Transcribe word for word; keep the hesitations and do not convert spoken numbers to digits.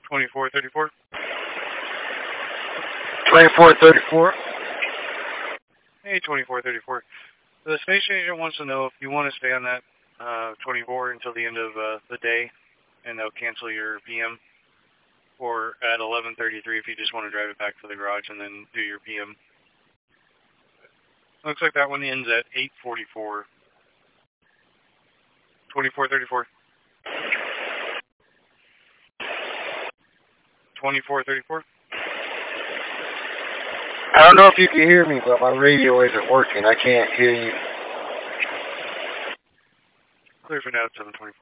twenty-four thirty-four. twenty-four thirty-four. Hey, twenty-four thirty-four. The station agent wants to know if you want to stay on that uh, twenty-four until the end of uh, the day, and they'll cancel your P M. Or at eleven thirty-three if you just want to drive it back to the garage and then do your P M. Looks like that one ends at eight forty-four. twenty-four thirty-four. twenty-four thirty-four. I don't know if you can hear me, but my radio isn't working. I can't hear you. Clear for now at seven twenty-four.